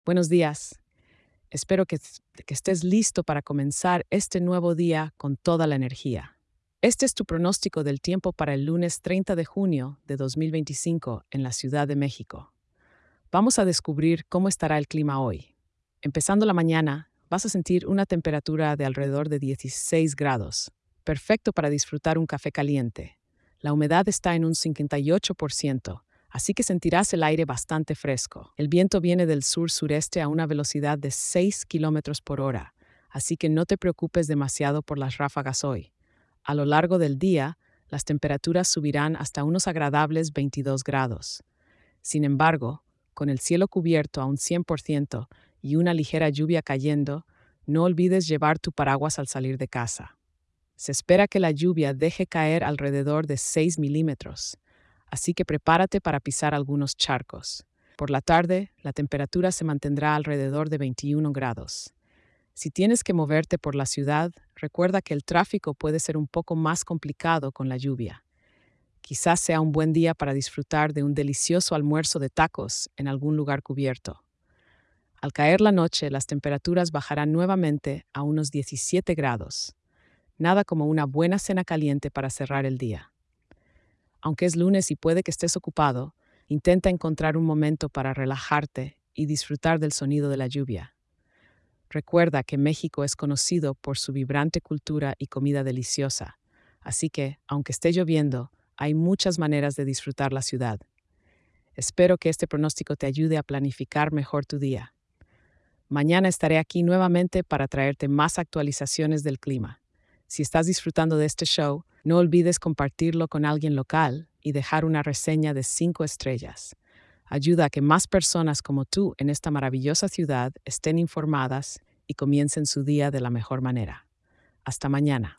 Buenos días. Espero que estés listo para comenzar este nuevo día con toda la energía. Este es tu pronóstico del tiempo para el lunes 30 de junio de 2025 en la Ciudad de México. Vamos a descubrir cómo estará el clima hoy. Empezando la mañana, vas a sentir una temperatura de alrededor de 16 grados, perfecto para disfrutar un café caliente. La humedad está en un 58%, así que sentirás el aire bastante fresco. El viento viene del sur-sureste a una velocidad de 6 kilómetros por hora, así que no te preocupes demasiado por las ráfagas hoy. A lo largo del día, las temperaturas subirán hasta unos agradables 22 grados. Sin embargo, con el cielo cubierto a un 100% y una ligera lluvia cayendo, no olvides llevar tu paraguas al salir de casa. Se espera que la lluvia deje caer alrededor de 6 milímetros, así que prepárate para pisar algunos charcos. Por la tarde, la temperatura se mantendrá alrededor de 21 grados. Si tienes que moverte por la ciudad, recuerda que el tráfico puede ser un poco más complicado con la lluvia. Quizás sea un buen día para disfrutar de un delicioso almuerzo de tacos en algún lugar cubierto. Al caer la noche, las temperaturas bajarán nuevamente a unos 17 grados. Nada como una buena cena caliente para cerrar el día. Aunque es lunes y puede que estés ocupado, intenta encontrar un momento para relajarte y disfrutar del sonido de la lluvia. Recuerda que México es conocido por su vibrante cultura y comida deliciosa, así que, aunque esté lloviendo, hay muchas maneras de disfrutar la ciudad. Espero que este pronóstico te ayude a planificar mejor tu día. Mañana estaré aquí nuevamente para traerte más actualizaciones del clima. Si estás disfrutando de este show, no olvides compartirlo con alguien local y dejar una reseña de 5 estrellas. Ayuda a que más personas como tú en esta maravillosa ciudad estén informadas y comiencen su día de la mejor manera. Hasta mañana.